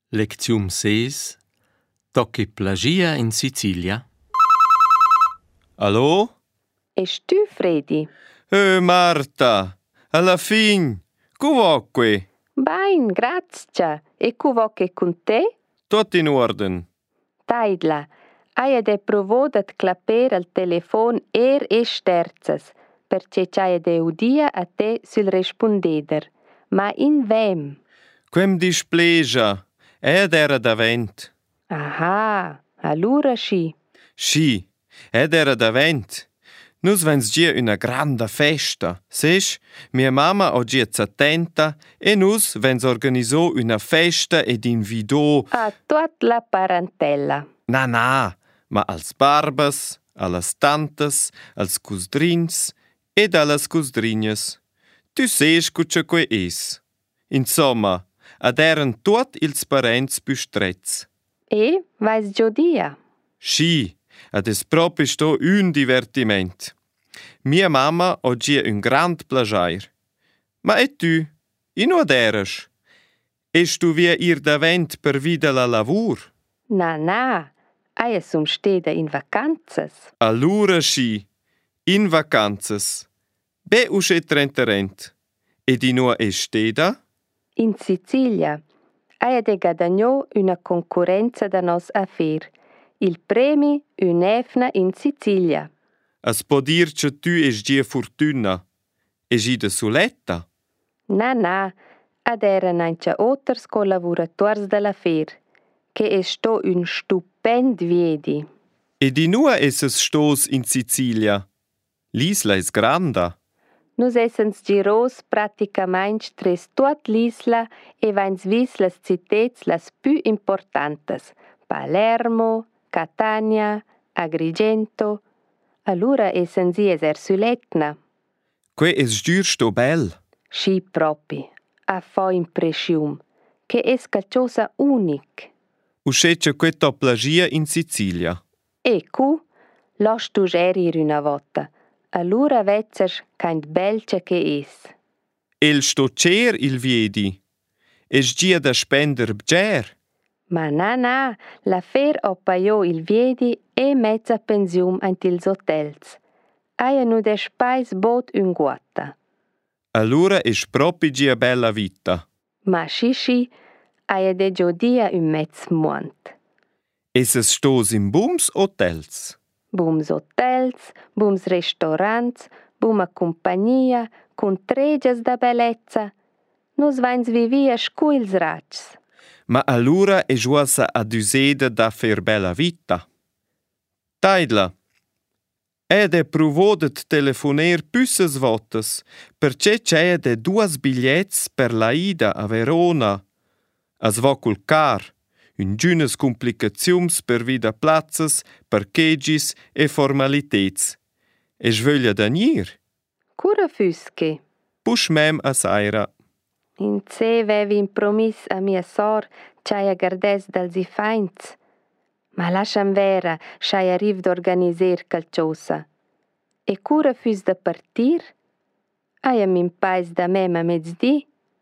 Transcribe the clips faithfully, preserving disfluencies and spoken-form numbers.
Leczium seis. Tocchi plagia in Sicilia. Allo? És tu, Fredi? Eh, Marta, alla fin, cu va qui? Bain, grazie. E cu vo che con te? Tot in orden. Taidla, aia de provodat claper al telefon er e sterzas, perché c'aia de udia a te sul respondeder. Ma in vem? Quem displegia, ed era davent. Aha, allora schi. Schi, ed era davent. Nus vens gia una granda festa. Sech, mia mamma o gia zattenta e nus vens organisò una festa ed invidò. A tuat la parentella. Na na, ma als barbas, allas tantas, als cusdrins ed allas cusdrignas. Tu sech cuccia quei es. Insomma, ad eran tuot ils parents più strets. E vais giodia? Schi, ad es propi sto un divertiment. Mia mamma ho gia un grand plagiair. Ma e tu? In od eras? Es tu via ir davent per vida la lavur? Na, na, aia sum steda in vacanzas. Allura schi, in vacanzas. Be usce trenterent. Ed in ua esteda? In Sicilia, aia de guadagnò una concorrenza da nos a fer. Il premi un'efna in Sicilia. As po dir che tu es gia fortuna. Es i de suletta? Na, na, ad eran anche otters collaborators della fer, che es sto un stupend viedi. Ed in ua es es stos in Sicilia. L'isla es granda. Nus essens giros praticamente tres tuat l'isla e vains vis las citets las più importantes. Palermo, Catania, Agrigento. Allura essens ies er sull'Etna. Que es giur sto bel. Schi propi, a fo impressium, che es calciosa unic. Usce que to plagia in Sicilia. E cu, los tu gerir una volta. Allura vezzer kein belce che es. El sto cer il viedi. Es gia da spender bger. Ma na na, la fer opaio il viedi e mezza pensium ant ils hotels. Aia nu de spais bot un guatta. Allura es propi gia bella vita. Ma schi schi, aia de giodia un mezz muant. Es es stos in bums hotels. Bums hotels, bums restaurants, buma compagnia, con tregias da bellezza. Nus vains vivia scuils ratgs. Ma allura es uasa ad useda da fer bella vita. Taidla, ed è provodet telefoner püsses votas, perché c'è de duas bigliets per la ida a Verona. As vo cul car, un giunas complicaziums per vida plazzas, parchegis e formalitets. E sveglia da nir? Cura fusche. Push mem a saira. In ce vevi in promis a mia sor, c'aia gardes dals i faints. Ma lasciam vera, c'aia arriv d'organiser calciosa. E cura fus da partir? Aia min pais da mem a mezdi?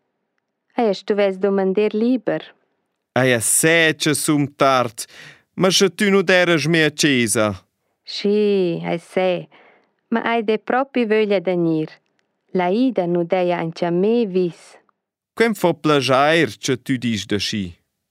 Aia stuves domander liber. Aia sece sum tard, ma se tu nu deras me accesa. Schi, ai se, ma ai de propi voglia da nir. La ida nu deia anche a me vis. Quem fo plagiair che tu dis da schi?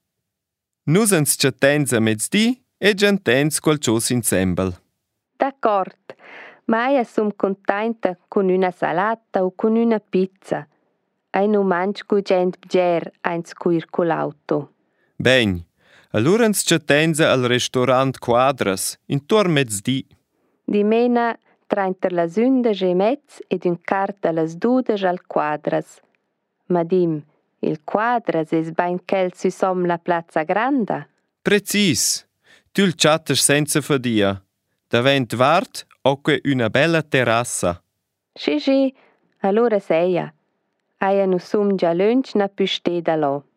Nus ens chattens a mezdi e gentens qualcios insembel. D'accord, ma aia sum contenta con una salata o con una pizza. Ai nu manch cu gent bger eins cuir col auto. Ben, allura ens chattens al restaurant Quadras, intorno mezdi. Di mena trainter las undas e mezz ed un cart a las dudas al Quadras. Ma dim, il Quadras es bain chel susom la Plaza Granda? Precis. Tu il chattes senza fadia. Davent vart oque una bella terrassa. Schi, schi, allora seia. Aia nu sum già lunch na püsteda lo.